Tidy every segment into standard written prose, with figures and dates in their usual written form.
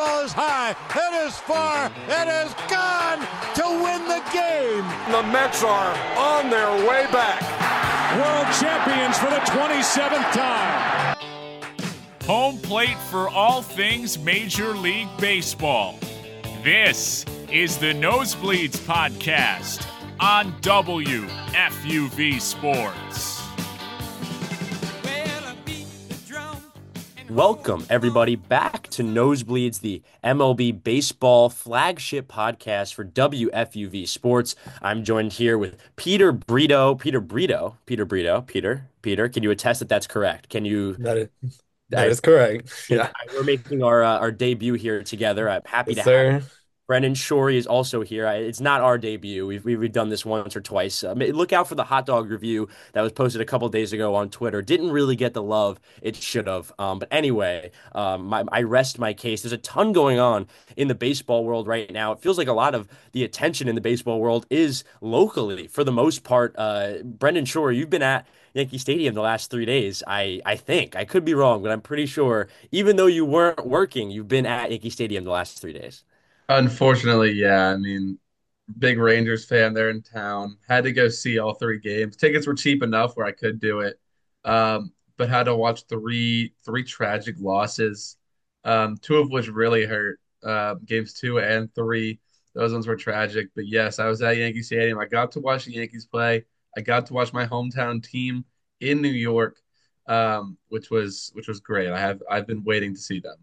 ball is high, it is far, it is gone to win the game. The Mets are on their way back. World champions for the 27th time. Home plate for all things Major League Baseball. This is the Nosebleeds Podcast on WFUV Sports. Welcome, everybody, back to Nosebleeds, the MLB baseball flagship podcast for WFUV Sports. I'm joined here with Peter Brito. Peter, can you attest that that's correct? Can you? That is correct. Yeah. We're making our debut here together. I'm happy Yes, to have sir. Brendan Shorey is also here. It's not our debut. We've done this once or twice. Look out for the hot dog review that was posted a couple days ago on Twitter. Didn't really get the love it should have. But anyway, I rest my case. There's a ton going on in the baseball world right now. It feels like a lot of the attention in the baseball world is locally for the most part. Brendan Shorey, you've been at Yankee Stadium the last 3 days. I think I could be wrong, but I'm pretty sure. Even though you weren't working, you've been at Yankee Stadium the last 3 days. Unfortunately, yeah. I mean, big Rangers fan there in town. Had to go see all three games. Tickets were cheap enough where I could do it. But had to watch three tragic losses. Two of which really hurt. Games two and three. Those ones were tragic. But yes, I was at Yankee Stadium. I got to watch the Yankees play. I got to watch my hometown team in New York, which was great. I've been waiting to see them.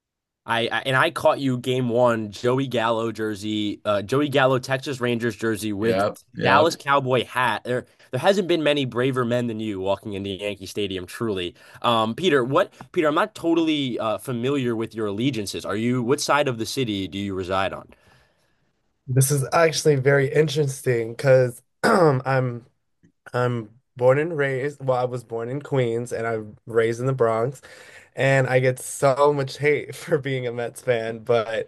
I caught you game one, Joey Gallo jersey, Joey Gallo Texas Rangers jersey with Yep. Dallas Cowboy hat. There hasn't been many braver men than you walking into Yankee Stadium, truly. Peter, I'm not totally familiar with your allegiances. What side of the city do you reside on? This is actually very interesting because I'm born and raised, well, I was born in Queens and I'm raised in the Bronx, and I get so much hate for being a Mets fan, but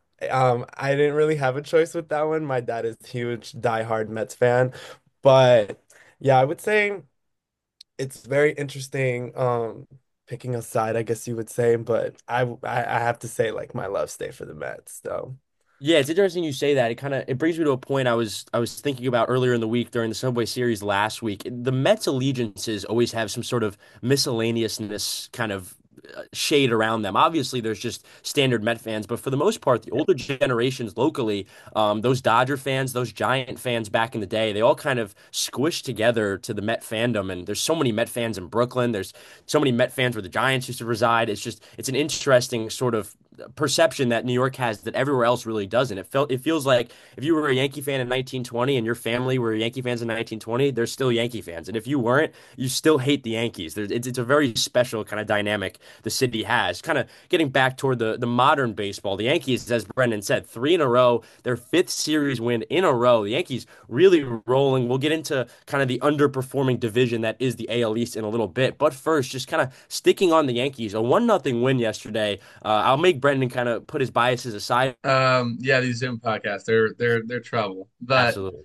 I didn't really have a choice with that one. My dad is a huge diehard Mets fan, but yeah, I would say it's very interesting picking a side, I guess you would say, but I have to say like my love stay for the Mets, so. Yeah, it's interesting you say that. It brings me to a point I was thinking about earlier in the week during the Subway Series last week. The Mets allegiances always have some sort of miscellaneousness kind of shade around them. Obviously, there's just standard Met fans, but for the most part, the older generations locally, those Dodger fans, those Giant fans back in the day, they all kind of squished together to the Met fandom. And there's so many Met fans in Brooklyn. There's so many Met fans where the Giants used to reside. It's an interesting sort of perception that New York has that everywhere else really doesn't. It feels like if you were a Yankee fan in 1920 and your family were Yankee fans in 1920, they're still Yankee fans. And if you weren't, you still hate the Yankees. It's a very special kind of dynamic the city has. Kind of getting back toward the modern baseball, the Yankees, as Brendan said, three in a row, their fifth series win in a row. The Yankees really rolling. We'll get into kind of the underperforming division that is the AL East in a little bit. But first, just kind of sticking on the Yankees, a 1-0 win yesterday. I'll make Brendan kind of put his biases aside. Yeah, these Zoom podcasts, they're trouble. But Absolutely.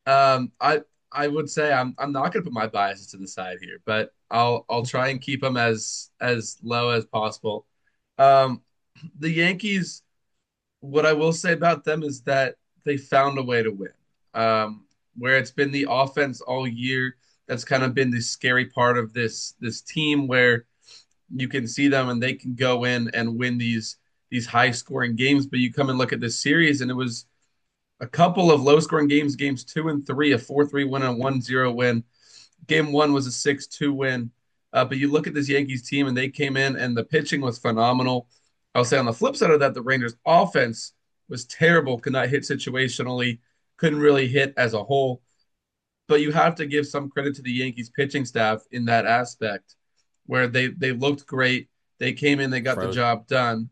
I would say I'm not gonna put my biases to the side here, but I'll try and keep them as low as possible. Um, the Yankees, what I will say about them is that they found a way to win. Where it's been the offense all year, that's kind of been the scary part of this team where you can see them and they can go in and win these high scoring games. But you come and look at this series, and it was a couple of low scoring games, games two and three, a 4-3 win and a 1-0 win. Game one was a 6-2 win. But you look at this Yankees team, and they came in, and the pitching was phenomenal. I'll say on the flip side of that, the Rangers' offense was terrible, could not hit situationally, couldn't really hit as a whole. But you have to give some credit to the Yankees pitching staff in that aspect, where they looked great. They came in, they got the Frozen. job done.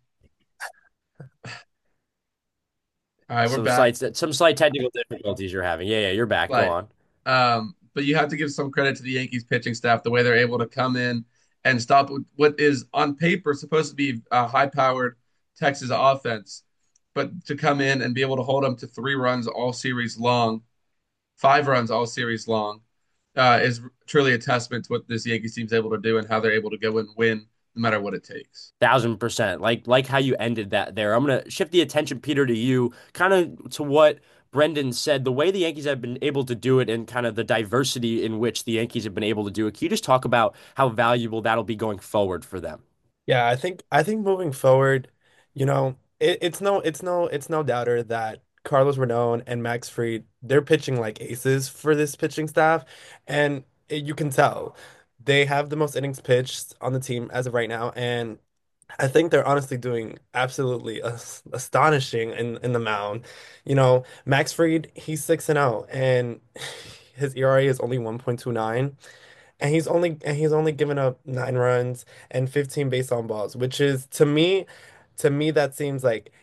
All right, we're Some back. slight technical difficulties you're having. Yeah, you're back. Go Like, on. but you have to give some credit to the Yankees pitching staff, the way they're able to come in and stop what is on paper supposed to be a high-powered Texas offense, but to come in and be able to hold them to 3 runs all series long, 5 runs all series long, is truly a testament to what this Yankees team's able to do and how they're able to go and win no matter what it takes. 1,000%. Like how you ended that there. I'm gonna shift the attention, Peter, to you, kind of to what Brendan said. The way the Yankees have been able to do it, and kind of the diversity in which the Yankees have been able to do it. Can you just talk about how valuable that'll be going forward for them? Yeah, I think moving forward, it's no doubter that Carlos Rodon and Max Fried, they're pitching like aces for this pitching staff, and you can tell they have the most innings pitched on the team as of right now, and I think they're honestly doing absolutely astonishing in the mound. Max Fried, he's 6-0, and his ERA is only 1.29. And he's only given up 9 runs and 15 base on balls, which is to me that seems like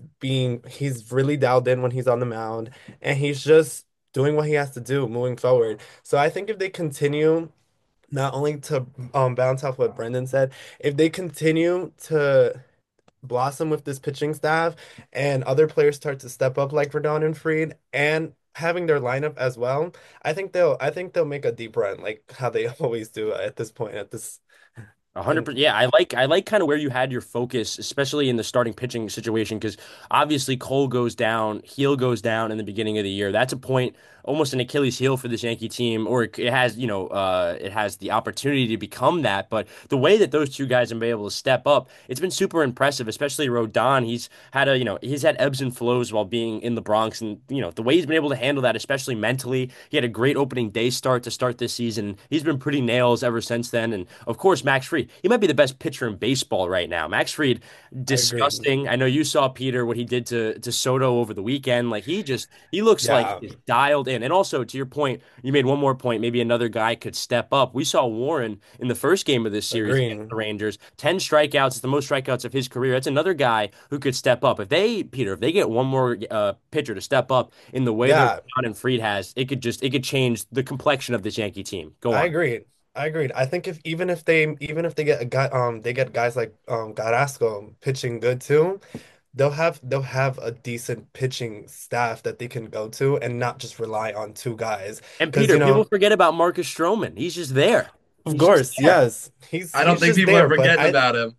he's really dialed in when he's on the mound, and he's just doing what he has to do moving forward. So I think if they continue, not only to bounce off what Brendan said, if they continue to blossom with this pitching staff and other players start to step up like Rodon and Fried and having their lineup as well, I think they'll make a deep run like how they always do at this point at this. 100%. Yeah, I like kind of where you had your focus, especially in the starting pitching situation, because obviously Cole goes down, Heel goes down in the beginning of the year. That's a point, almost an Achilles heel for this Yankee team, or it has, it has the opportunity to become that. But the way that those two guys have been able to step up, it's been super impressive, especially Rodon. He's had ebbs and flows while being in the Bronx, and the way he's been able to handle that, especially mentally. He had a great opening day start to start this season. He's been pretty nails ever since then, and of course Max Fried. He might be the best pitcher in baseball right now. Max Fried, I agree. disgusting. I know you saw, Peter, what he did to Soto over the weekend. Like he looks like Yeah, he's dialed in. And also to your point, you made one more point. Maybe another guy could step up. We saw Warren in the first game of this series against agreeing. the Rangers. 10 strikeouts. It's the most strikeouts of his career. That's another guy who could step up. If they get one more pitcher to step up in the way that Yeah, John and Fried has, it could change the complexion of this Yankee team. Go I on. agreed. I agreed. I think if even if they get a guy they get guys like Carrasco pitching good too, they'll have a decent pitching staff that they can go to and not just rely on two guys. And Because Peter, people forget about Marcus Stroman. He's just there. of He's just course, there. yes, he's I don't he's think just people are there, but forgetting about him.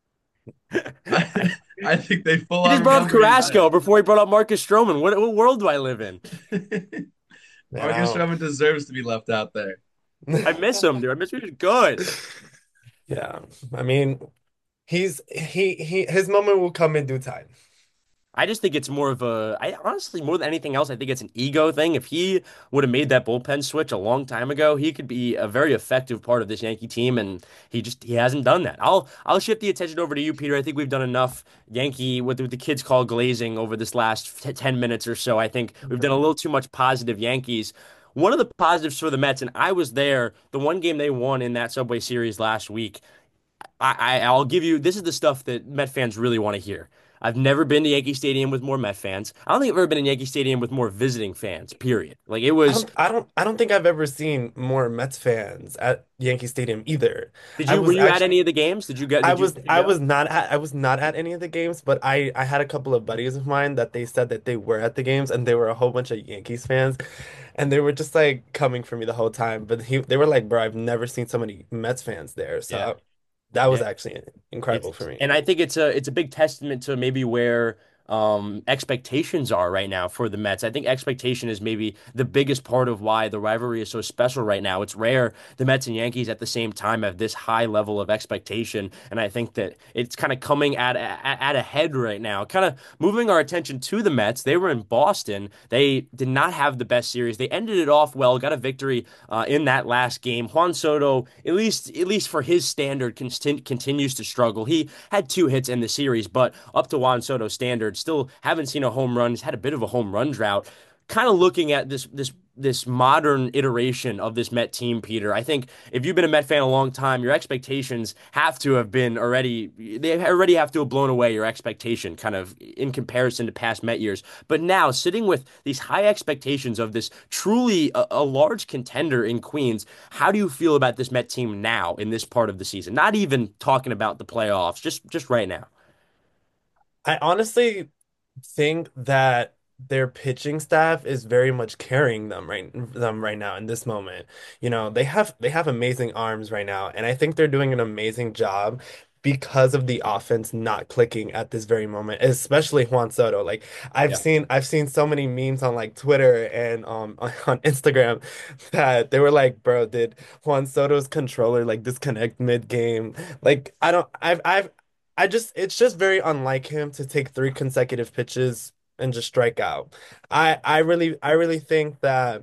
I think they full He just on brought up remember him Carrasco before he brought up Marcus Stroman. What world do I live in? now. man, I Marcus don't. Stroman deserves to be left out there. I miss him, dude. I miss him. He's good. Yeah, I mean, his moment will come in due time. I just think it's more of I honestly, more than anything else, I think it's an ego thing. If he would have made that bullpen switch a long time ago, he could be a very effective part of this Yankee team, and he hasn't done that. I'll shift the attention over to you, Peter. I think we've done enough Yankee, what the kids call glazing, over this last 10 minutes or so. I think we've done a little too much positive Yankees. One of the positives for the Mets, and I was there, the one game they won in that Subway Series last week. I'll give you, this is the stuff that Met fans really want to hear. I've never been to Yankee Stadium with more Met fans. I don't think I've ever been in Yankee Stadium with more visiting fans, period. Like it I was, don't, I don't, I don't think I've ever seen more Mets fans at Yankee Stadium either. did I you, were was you at actually, any of the games? Did you get, I did you, was, did you I go? was not at any of the games, but I had a couple of buddies of mine that they said that they were at the games and they were a whole bunch of Yankees fans, and they were just like coming for me the whole time. But they were like, bro, I've never seen so many Mets fans there. Yeah. So that was Yeah. actually incredible for me. And I think it's a big testament to maybe where expectations are right now for the Mets. I think expectation is maybe the biggest part of why the rivalry is so special right now. It's rare the Mets and Yankees at the same time have this high level of expectation, and I think that it's kind of coming at a head right now. Kind of moving our attention to the Mets. They were in Boston. They did not have the best series. They ended it off well, got a victory in that last game. Juan Soto, at least for his standard, continues to struggle. He had 2 hits in the series, but up to Juan Soto's standards, still haven't seen a home run. He's had a bit of a home run drought. Kind of looking at this modern iteration of this Met team, Peter. I think if you've been a Met fan a long time, your expectations have to have been already, they already have to have blown away your expectation kind of in comparison to past Met years. But now, sitting with these high expectations of this truly a large contender in Queens, how do you feel about this Met team now in this part of the season? Not even talking about the playoffs, just right now. I honestly think that their pitching staff is very much carrying them right now in this moment. They have amazing arms right now, and I think they're doing an amazing job because of the offense not clicking at this very moment, especially Juan Soto. Like Yeah. I've seen so many memes on like Twitter and on Instagram that they were like, bro, did Juan Soto's controller like disconnect mid-game? Like I don't I just it's just very unlike him to take three consecutive pitches and just strike out. I really think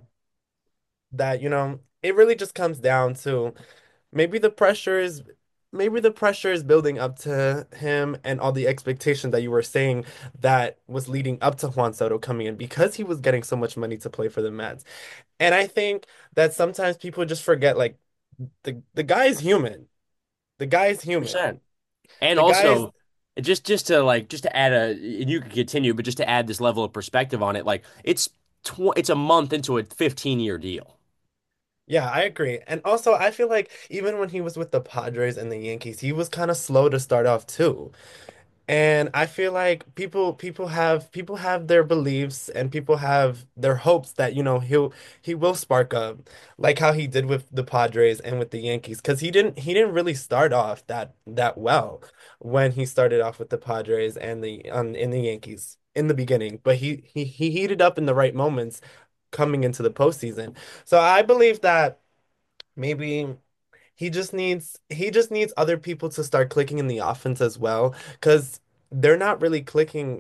that it really just comes down to maybe the pressure is maybe the pressure is building up to him and all the expectation that you were saying that was leading up to Juan Soto coming in because he was getting so much money to play for the Mets. And I think that sometimes people just forget like the guy is human. The guy is human. 100%. And The guy is also, just to add and you can continue, but just to add this level of perspective on it, like it's a month into a 15-year deal. Yeah, I agree. And also, I feel like even when he was with the Padres and the Yankees, he was kind of slow to start off too. And I feel like people have their beliefs and people have their hopes that, he will spark up like how he did with the Padres and with the Yankees because he didn't really start off that well when he started off with the Padres and the in the Yankees in the beginning, but he heated up in the right moments coming into the postseason. So I believe that maybe he just needs other people to start clicking in the offense as well, because they're not really clicking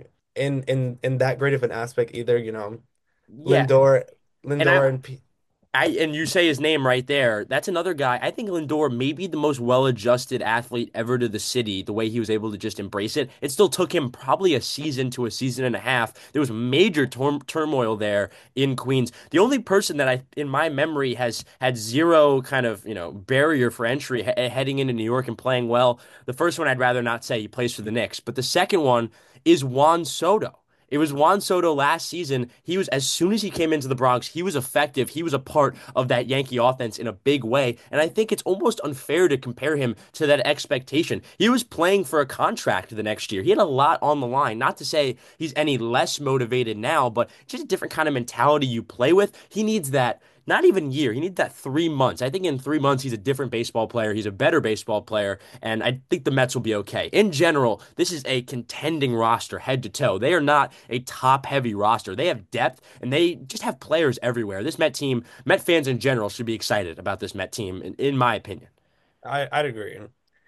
in that great of an aspect either, Yeah. Lindor, And I Lindor and P and you say his name right there. That's another guy. I think Lindor may be the most well-adjusted athlete ever to the city, the way he was able to just embrace it. It still took him probably a season to a season and a half. There was major turmoil there in Queens. The only person that in my memory, has had zero kind of, barrier for entry heading into New York and playing well. The first one I'd rather not say, he plays for the Knicks, but the second one is Juan Soto. It was Juan Soto last season. He was, as soon as he came into the Bronx, he was effective. He was a part of that Yankee offense in a big way. And I think it's almost unfair to compare him to that expectation. He was playing for a contract the next year. He had a lot on the line. Not to say he's any less motivated now, but just a different kind of mentality you play with. He needs that. Not even year. He needs that 3 months. I think in 3 months, he's a different baseball player. He's a better baseball player. And I think the Mets will be okay. In general, this is a contending roster head to toe. They are not a top heavy roster. They have depth and they just have players everywhere. This Met team, Met fans in general, should be excited about this Met team, in my opinion. I'd agree.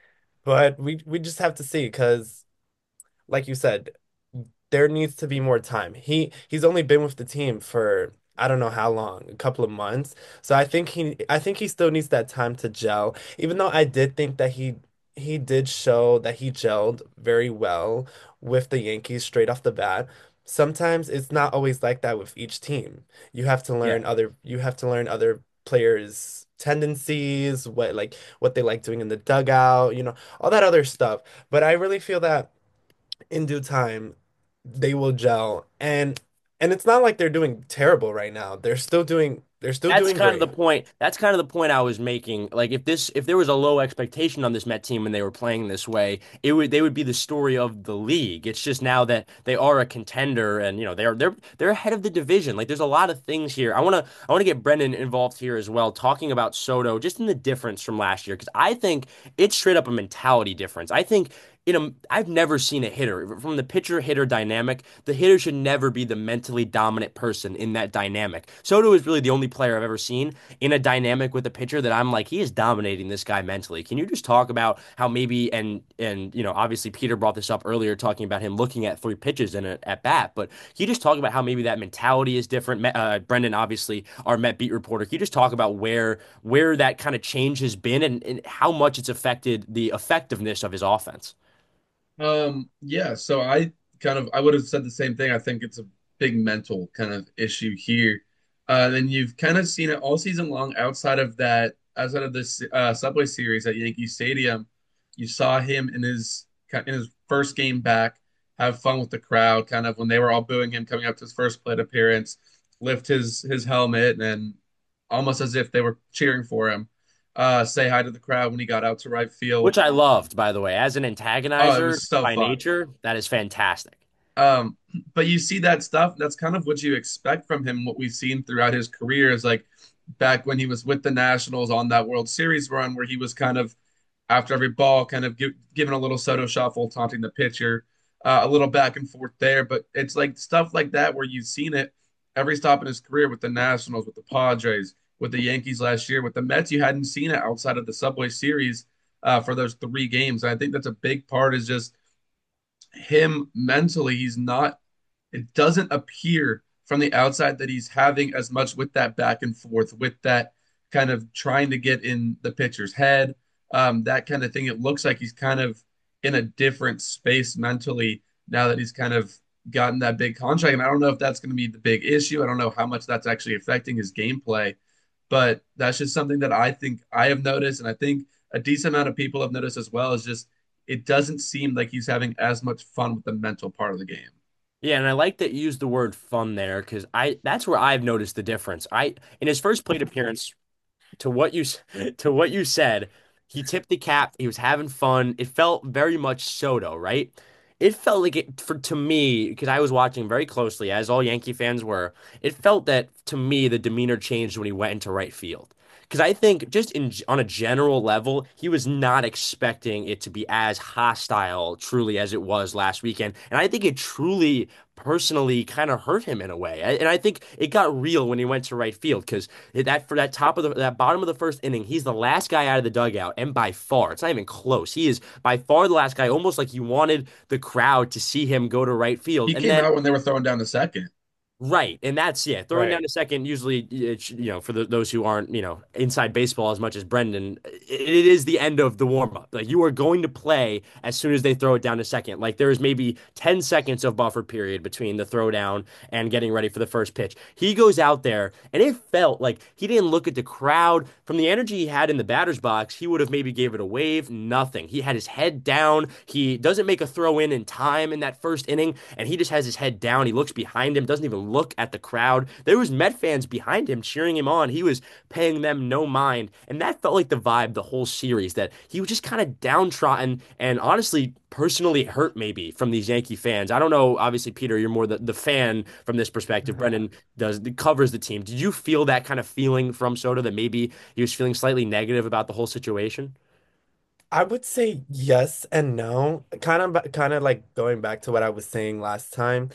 But we just have to see because like you said, there needs to be more time. He's only been with the team for I don't know how long, a couple of months. So I think he still needs that time to gel. Even though I did think that he did show that he gelled very well with the Yankees straight off the bat. Sometimes it's not always like that with each team. Yeah. You have to learn other players' tendencies, what they like doing in the dugout, all that other stuff. But I really feel that in due time they will gel, and it's not like they're doing terrible right now. They're still That's doing kind of the great. point. That's kind of the point I was making. Like if there was a low expectation on this Met team when they were playing this way, they would be the story of the league. It's just now that they are a contender and they're ahead of the division. Like there's a lot of things here. I want to get Brendan involved here as well, talking about Soto just in the difference from last year because I think it's straight up a mentality difference. I think I've never seen a hitter from the pitcher hitter dynamic. The hitter should never be the mentally dominant person in that dynamic. Soto is really the only player I've ever seen in a dynamic with a pitcher that I'm like, he is dominating this guy mentally. Can you just talk about how maybe and obviously Peter brought this up earlier, talking about him looking at three pitches in a at bat, but can you just talk about how maybe that mentality is different? Brendan, obviously our Met beat reporter, can you just talk about where that kind of change has been and how much it's affected the effectiveness of his offense? Yeah, so I would have said the same thing. I think it's a big mental kind of issue here. And you've kind of seen it all season long outside of this Subway Series at Yankee Stadium. You saw him in his first game back, have fun with the crowd, kind of when they were all booing him coming up to his first plate appearance, lift his helmet and almost as if they were cheering for him. Say hi to the crowd when he got out to right field. Which I loved, by the way. As an Oh, it antagonizer was so by fun. nature, that is fantastic. Um, but you see that stuff, that's kind of what you expect from him. What we've seen throughout his career is like back when he was with the Nationals on that World Series run where he was kind of after every ball, kind of giving a little Soto shuffle, taunting the pitcher, a little back and forth there. But it's like stuff like that where you've seen it every stop in his career with the Nationals, with the Padres, with the Yankees last year, with the Mets. You hadn't seen it outside of the Subway Series for those 3 games. And I think that's a big part is just him mentally. He's not, it doesn't appear from the outside that he's having as much with that back and forth, with that kind of trying to get in the pitcher's head, that kind of thing. It looks like he's kind of in a different space mentally now that he's kind of gotten that big contract. And I don't know if that's going to be the big issue. I don't know how much that's actually affecting his gameplay, but that's just something that I think I have noticed. And I think a decent amount of people have noticed as well is just it doesn't seem like he's having as much fun with the mental part of the game. Yeah, and I like that you used the word fun there because I that's where I've noticed the difference. I in his first plate appearance, to what you to what you said, he tipped the cap. He was having fun. It felt very much Soto, right? It felt like it for to me because I was watching very closely, as all Yankee fans were. It felt that to me the demeanor changed when he went into right field. Because I think just in on a general level, he was not expecting it to be as hostile, truly, as it was last weekend, and I think it truly personally kind of hurt him in a way. And I think it got real when he went to right field because that for that top of that bottom of the first inning, he's the last guy out of the dugout, and by far, it's not even close. He is by far the last guy, almost like you wanted the crowd to see him go to right field. He And came then out when they were throwing down the second. right, and that's yeah. Throwing Right. down a second usually, for those who aren't inside baseball as much as Brendan, it is the end of the warm up. Like you are going to play as soon as they throw it down to second. Like there is maybe 10 seconds of buffer period between the throwdown and getting ready for the first pitch. He goes out there, and it felt like he didn't look at the crowd from the energy he had in the batter's box. He would have maybe gave it a wave. Nothing. He had his head down. He doesn't make a throw in time in that first inning, and he just has his head down. He looks behind him, doesn't even look at the crowd. There was Met fans behind him cheering him on. He was paying them no mind, and that felt like the vibe the whole series that he was just kind of downtrodden and honestly personally hurt maybe from these Yankee fans. I don't know. Obviously, Peter, you're more the fan from this perspective. Brendan covers the team. Did you feel that kind of feeling from Soto that maybe he was feeling slightly negative about the whole situation? I would say yes and no. Kind of like going back to what I was saying last time.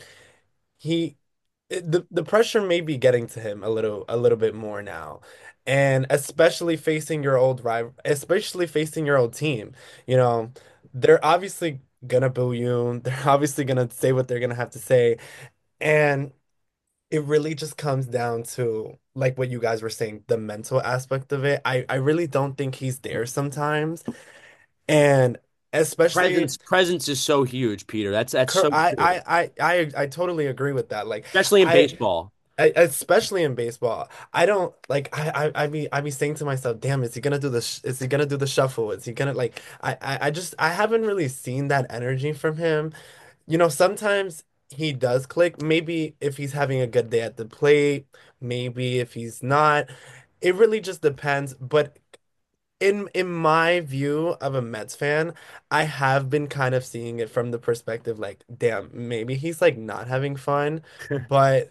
He the pressure may be getting to him a little bit more now. And especially facing your old rival, especially facing your old team. You know, they're obviously gonna boo you. They're obviously gonna say what they're gonna have to say. And it really just comes down to like what you guys were saying, the mental aspect of it. I really don't think he's there sometimes. And especially Presence is so huge, Peter. That's cur- so true, I totally agree with that. Like especially in I baseball. especially in baseball, I don't like I be saying to myself, damn, is he gonna do the shuffle? Is he gonna like I just I haven't really seen that energy from him. Sometimes he does click. Maybe if he's having a good day at the plate, maybe if he's not. It really just depends. But in my view of a Mets fan, I have been kind of seeing it from the perspective like, damn, maybe he's like not having fun, but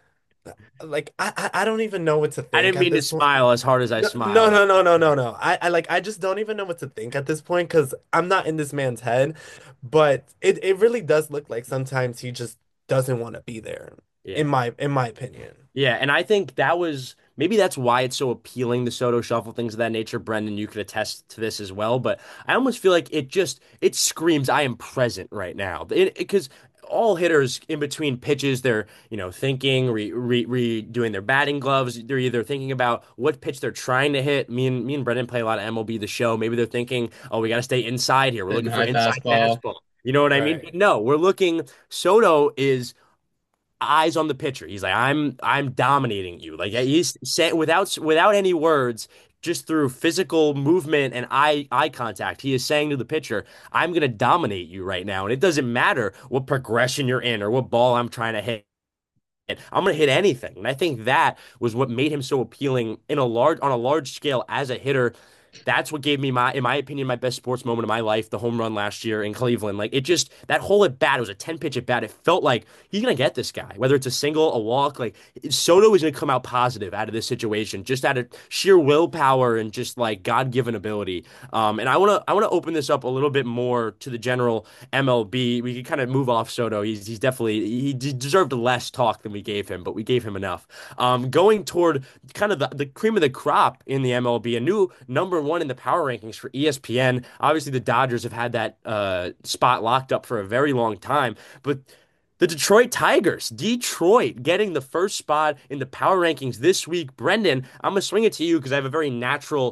like I don't even know what to I think didn't at mean to this point. smile as hard as I No, no, smiled. no, no, no, no, no. I just don't even know what to think at this point because I'm not in this man's head. But it really does look like sometimes he just doesn't want to be there, in Yeah. my opinion. Yeah, and I think that was maybe that's why it's so appealing, the Soto shuffle, things of that nature. Brendan, you could attest to this as well, but I almost feel like it screams I am present right now. Because all hitters in between pitches, they're, thinking, redoing their batting gloves. They're either thinking about what pitch they're trying to hit. Me and Brendan play a lot of MLB The Show. Maybe they're thinking, oh, we got to stay inside here. We're Hitting looking for high inside fastball. fastball. You know what I mean? Right. But no, we're looking. Soto is eyes on the pitcher. He's like, I'm dominating you. Like he's saying without any words, just through physical movement and eye contact, he is saying to the pitcher, I'm gonna dominate you right now. And it doesn't matter what progression you're in or what ball I'm trying to hit. I'm gonna hit anything. And I think that was what made him so appealing on a large scale as a hitter. That's what gave me in my opinion, my best sports moment of my life, the home run last year in Cleveland. Like it just that whole at bat, it was a 10 pitch at bat. It felt like he's gonna get this guy, whether it's a single, a walk. Like Soto is gonna come out positive out of this situation, just out of sheer willpower and just like God given ability. And I wanna open this up a little bit more to the general MLB. We could kind of move off Soto. He's definitely deserved less talk than we gave him, but we gave him enough. Going toward kind of the cream of the crop in the MLB, a new number one in the power rankings for ESPN. Obviously, the Dodgers have had that spot locked up for a very long time, but the Detroit Tigers, Detroit getting the first spot in the power rankings this week. Brendan, I'm going to swing it to you because I have a very natural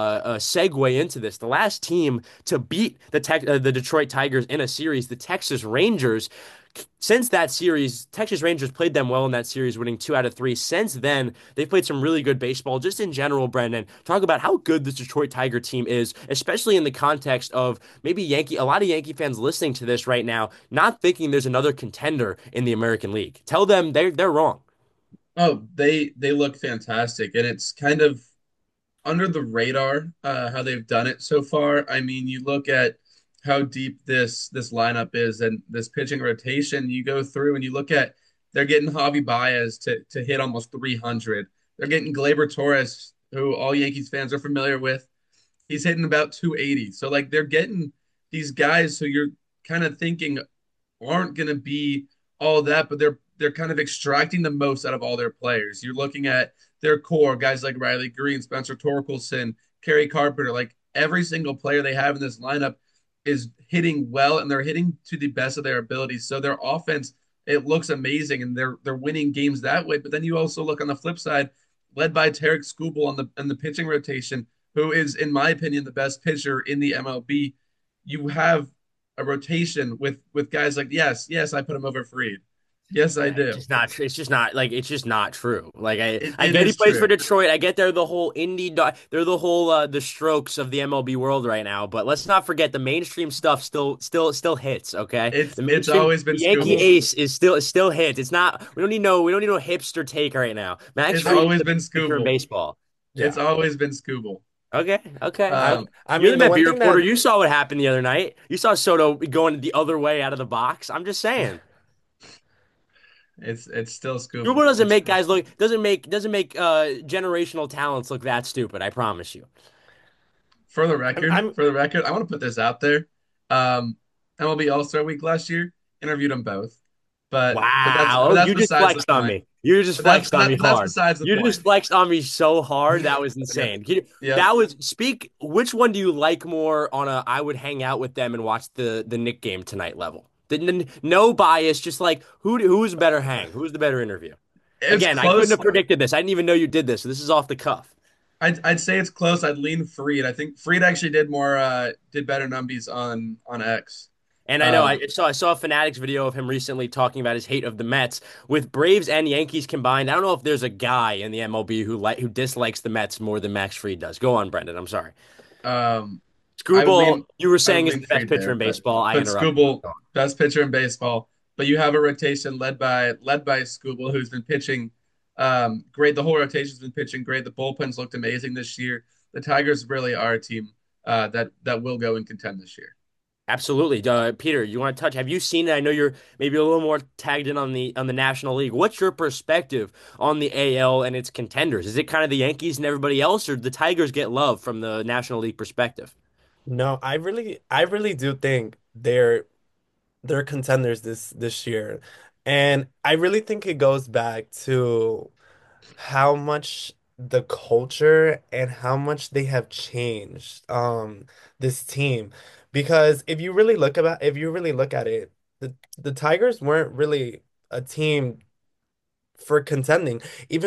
segue into this. The last team to beat the Detroit Tigers in a series, the Texas Rangers. Since that series, Texas Rangers played them well in that series, winning 2 out of 3. Since then, they've played some really good baseball. Just in general, Brendan, talk about how good this Detroit Tiger team is, especially in the context of maybe a lot of Yankee fans listening to this right now, not thinking there's another contender in the American League. Tell them they're wrong. Oh, they look fantastic, and it's kind of under the radar how they've done it so far. I mean, you look at how deep this lineup is and this pitching rotation. You go through and you look at they're getting Javi Baez to hit almost 300. They're getting Gleyber Torres, who all Yankees fans are familiar with. He's hitting about 280. So like they're getting these guys who you're kind of thinking aren't going to be all that, but they're kind of extracting the most out of all their players. You're looking at their core guys like Riley Green, Spencer Torkelson, Kerry Carpenter. Like every single player they have in this lineup is hitting well, and they're hitting to the best of their abilities. So their offense, it looks amazing, and they're winning games that way. But then you also look on the flip side, led by Tarek Skubal on the pitching rotation, who is, in my opinion, the best pitcher in the MLB. You have a rotation with guys like yes, I put him over Freed. Yes, I It's do. just not. It's just not like it's just not true. Like I It get he is plays for true. Detroit. I get they're the whole they're the whole the strokes of the MLB world right now. But let's not forget the mainstream stuff still hits. Okay, It's the it's mainstream always been the Yankee Scooble. ace is still hits. It's not. We don't need no hipster take right now. Max It's Fried is always the been best pitcher in Scooble. baseball. It's Yeah. always been Scooble. Okay. Um, I You're the mean, the MLB one thing reporter. that You saw what happened the other night. You saw Soto going the other way out of the box. I'm just saying. it's still Scooble. Scuba doesn't It's make still guys look Scooble. doesn't make generational talents look that stupid. I promise you. I'm For the record, I want to put this out there. Um, MLB All Star Week last year interviewed them both, but Wow. Oh, that's you just besides the flexed on point. me. You just flexed on me But that's hard. besides the You point. just flexed on me so hard. That was Yep. insane. Yep. That was speak. Which one do you like more on a I would hang out with them and watch the Nick game tonight level? No bias, just like who's the better hang? Who's the better interview? It's Again, I couldn't close. have predicted this. I didn't even know you did this. So this is off the cuff. I'd say it's close. I'd lean Freed. I think Freed actually did better numbies on X. And I know Um, I saw a Fanatics video of him recently talking about his hate of the Mets with Braves and Yankees combined. I don't know if there's a guy in the MLB who dislikes the Mets more than Max Fried does. Go on, Brendan. I'm sorry. um, I would Screwball, lean you were I would saying is lean the best Freed pitcher there, in baseball. I but interrupted. Scooble, best pitcher in baseball. But you have a rotation led by Scooble, who's been pitching great. The whole rotation's been pitching great. The bullpens looked amazing this year. The Tigers really are a team that will go and contend this year. Absolutely. Peter, you want to touch? Have you seen it? I know you're maybe a little more tagged in on the National League. What's your perspective on the AL and its contenders? Is it kind of the Yankees and everybody else, or do the Tigers get love from the National League perspective? No, I really do think they're contenders this year. And I really think it goes back to how much the culture and how much they have changed this team. Because if you really look at it, the Tigers weren't really a team for contending.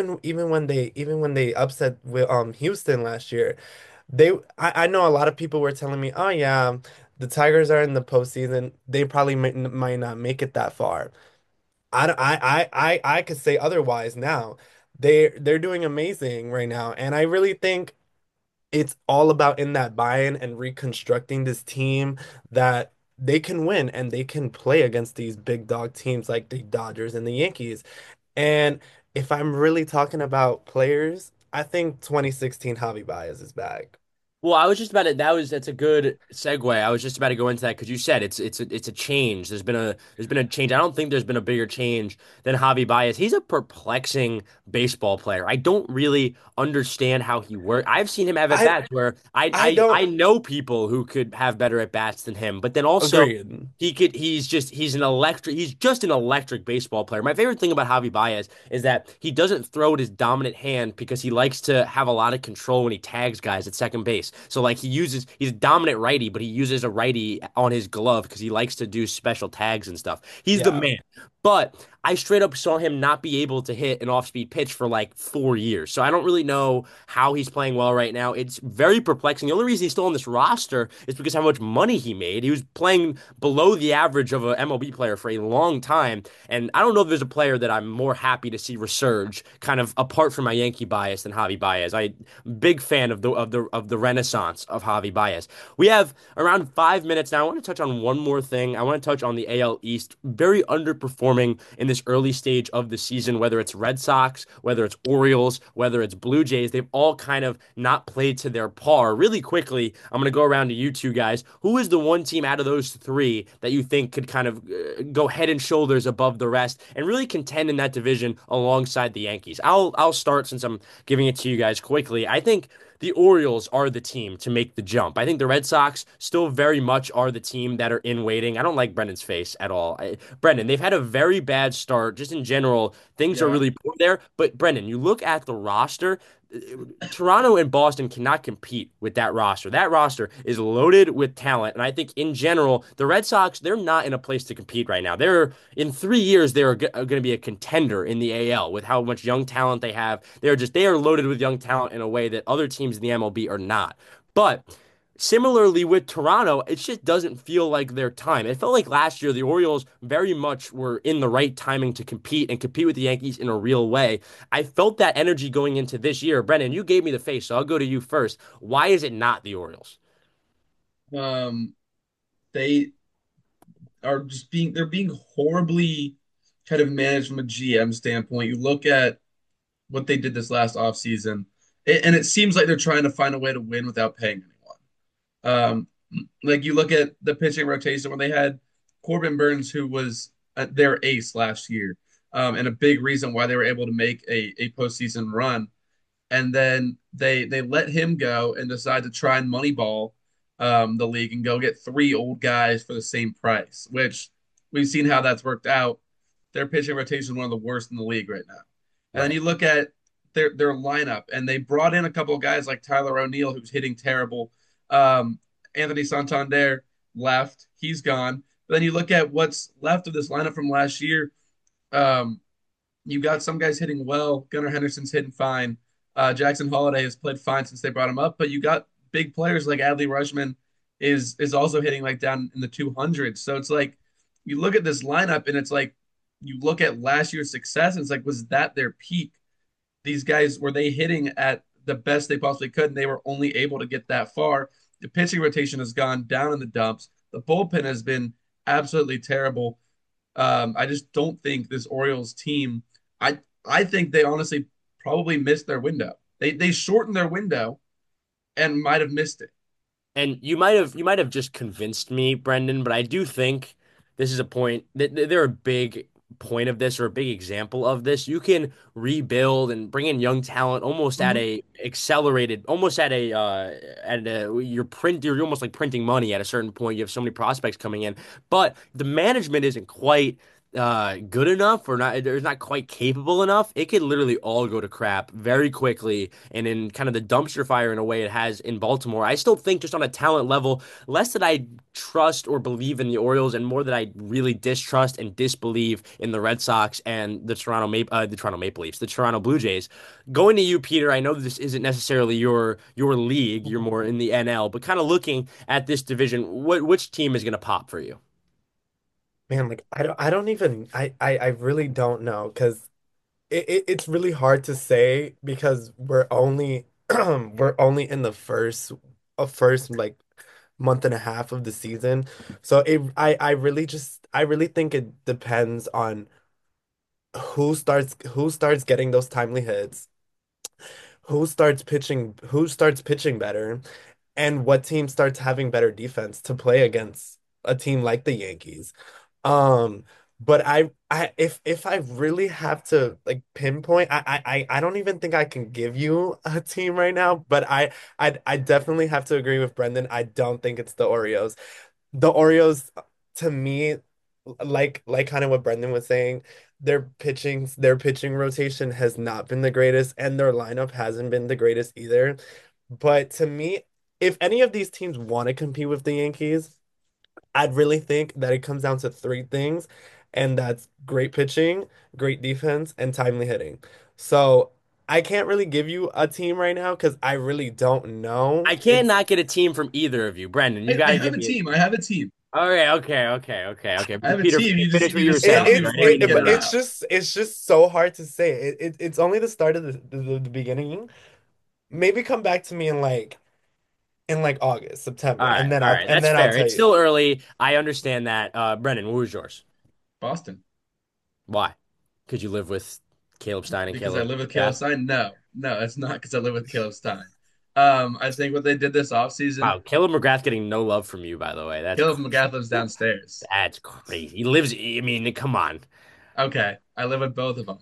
Even when they upset with Houston last year. I know a lot of people were telling me, oh yeah, the Tigers are in the postseason. They probably might not make it that far. I don't- I could say otherwise now. They're doing amazing right now, and I really think it's all about in that buy-in and reconstructing this team that they can win and they can play against these big dog teams like the Dodgers and the Yankees. And if I'm really talking about players, I think 2016 Javi Baez is back. Well, I was just about to. That's a good segue. I was just about to go into that because you said it's a change. There's been a change. I don't think there's been a bigger change than Javi Baez. He's a perplexing baseball player. I don't really understand how he works. I've seen him have at I bats where I I I don't I know people who could have better at bats than him, but then also agree. he's just an electric baseball player. My favorite thing about Javi Baez is that he doesn't throw with his dominant hand because he likes to have a lot of control when he tags guys at second base. So like he's a dominant righty, but he uses a righty on his glove because he likes to do special tags and stuff. He's the Yeah. man. But I straight up saw him not be able to hit an off-speed pitch for like 4 years. So I don't really know how he's playing well right now. It's very perplexing. The only reason he's still on this roster is because how much money he made. He was playing below the average of an MLB player for a long time. And I don't know if there's a player that I'm more happy to see resurge, kind of apart from my Yankee bias, than Javi Baez. I'm big fan of the renaissance of Javi Baez. We have around 5 minutes now. I want to touch on one more thing. I want to touch on the AL East, very underperforming in this early stage of the season, whether it's Red Sox, whether it's Orioles, whether it's Blue Jays. They've all kind of not played to their par. Really quickly, I'm going to go around to you two guys. Who is the one team out of those three that you think could kind of go head and shoulders above the rest and really contend in that division alongside the Yankees? I'll start since I'm giving it to you guys quickly. I think the Orioles are the team to make the jump. I think the Red Sox still very much are the team that are in waiting. I don't like Brendan's face at all. Brendan, they've had a very bad start. Just in general, things are Yeah. really poor there. But Brendan, you look at the roster. Toronto and Boston cannot compete with that roster. That roster is loaded with talent, and I think in general, the Red Sox they're not in a place to compete right now. They're in 3 years they're going to be a contender in the AL with how much young talent they have. They are loaded with young talent in a way that other teams in the MLB are not. But similarly with Toronto, it just doesn't feel like their time. It felt like last year the Orioles very much were in the right timing to compete and compete with the Yankees in a real way. I felt that energy going into this year. Brennan, you gave me the face, so I'll go to you first. Why is it not the Orioles? Um, they are just they're being horribly kind of managed from a GM standpoint. You look at what they did this last offseason, and it seems like they're trying to find a way to win without paying anyone. Like you look at the pitching rotation when they had Corbin Burns, who was their ace last year, and a big reason why they were able to make a postseason run. And then they let him go and decide to try and moneyball the league and go get three old guys for the same price, which we've seen how that's worked out. Their pitching rotation is one of the worst in the league right now. And then Right. you look at their lineup, and they brought in a couple of guys like Tyler O'Neill, who's hitting terrible. Anthony Santander left; he's gone. But then you look at what's left of this lineup from last year. Um, you got some guys hitting well. Gunnar Henderson's hitting fine. Jackson Holiday has played fine since they brought him up, but you got big players like Adley Rutschman is also hitting like down in the 200s. So it's like you look at this lineup and it's like you look at last year's success and it's like was that their peak? These guys were they hitting at the best they possibly could and they were only able to get that far. The pitching rotation has gone down in the dumps. The bullpen has been absolutely terrible. I just don't think this Orioles team. I think they honestly probably missed their window. They shortened their window and might have missed it. And you might have just convinced me, Brendan, but I do think this is a point that they're a big point of this or a big example of this. You can rebuild and bring in young talent almost at Mhm. a accelerated, almost you're almost like printing money at a certain point. You have so many prospects coming in, but the management isn't quite good enough or not there's not quite capable enough. It could literally all go to crap very quickly and in kind of the dumpster fire in a way it has in Baltimore. I still think just on a talent level, less that I trust or believe in the Orioles and more that I really distrust and disbelieve in the Red Sox and the Toronto Maple Leafs, the Toronto Blue Jays. Going to you, Peter, I know this isn't necessarily your league, you're more in the NL, but kind of looking at this division, which team is going to pop for you? Man, like I don't even I really don't know because it's really hard to say because we're only we're only in the first like month and a half of the season. So I really think it depends on who starts getting those timely hits, who starts pitching better, and what team starts having better defense to play against a team like the Yankees. Um, but if I really have to like pinpoint, I don't even think I can give you a team right now, but I definitely have to agree with Brendan. I don't think it's the Orioles. The Orioles, to me, like kind of what Brendan was saying, their pitching rotation has not been the greatest, and their lineup hasn't been the greatest either. But to me, if any of these teams want to compete with the Yankees, I'd really think that it comes down to three things, and that's great pitching, great defense, and timely hitting. So I can't really give you a team right now because I really don't know. I can't not get a team from either of you. Brendan, you got I to have give a me team. I have a team. Okay. I have a Peter, team. finish what you You were just saying. stopped me before you It, can get but it out. it's just so hard to say. It's only the start of the beginning. Maybe come back to me in like August, September, and then All I'll right. and That's then I'll fair. tell It's you. still early. I understand that. Brendan, what was yours? Boston. Why? Because you live with Caleb Stein and Because I Caleb live with Caleb Graff? Stein? No, it's not because I live with Caleb Stein. I think what they did this offseason, Wow, Caleb McGrath getting no love from you, by the way. Caleb McGrath lives downstairs. That's crazy. He lives. I mean, come on. Okay, I live with both of them.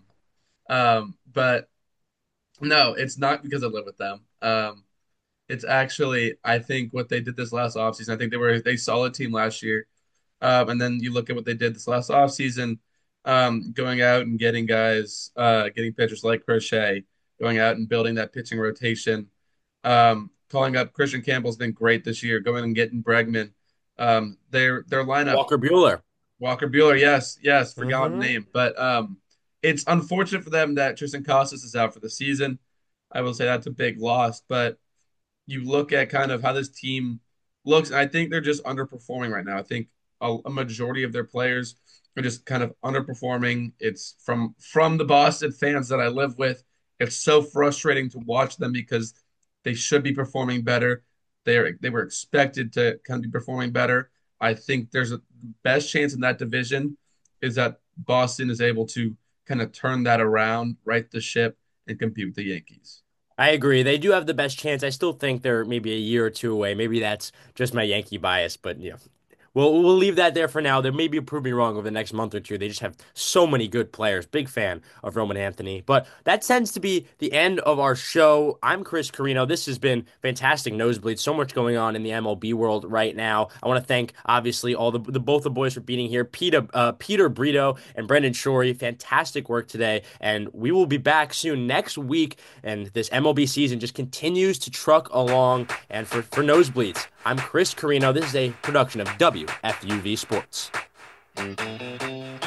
But no, it's not because I live with them. It's actually I think what they did this last offseason. I think they were a solid team last year. And then you look at what they did this last offseason, going out and getting guys, getting pitchers like Crochet, going out and building that pitching rotation. Calling up Christian Campbell's been great this year. Going and getting Bregman. Their lineup, Walker Bueller. Walker Bueller, yes, forgotten Hmm. name, but it's unfortunate for them that Tristan Casas is out for the season. I will say that's a big loss, but you look at kind of how this team looks, and I think they're just underperforming right now. I think a majority of their players are just kind of underperforming. It's from the Boston fans that I live with. It's so frustrating to watch them because they should be performing better. They were expected to kind of be performing better. I think there's a best chance in that division is that Boston is able to kind of turn that around, right the ship, and compete with the Yankees. I agree. They do have the best chance. I still think they're maybe a year or two away. Maybe that's just my Yankee bias, but we'll leave that there for now. They may be prove me wrong over the next month or two. They just have so many good players. Big fan of Roman Anthony. But that tends to be the end of our show. I'm Chris Carino. This has been fantastic nosebleed. So much going on in the MLB world right now. I want to thank obviously all the both the boys for being here. Peter Brito and Brendan Shorey. Fantastic work today. And we will be back soon next week. And this MLB season just continues to truck along. And for nosebleeds, I'm Chris Carino. This is a production of WFUV Sports.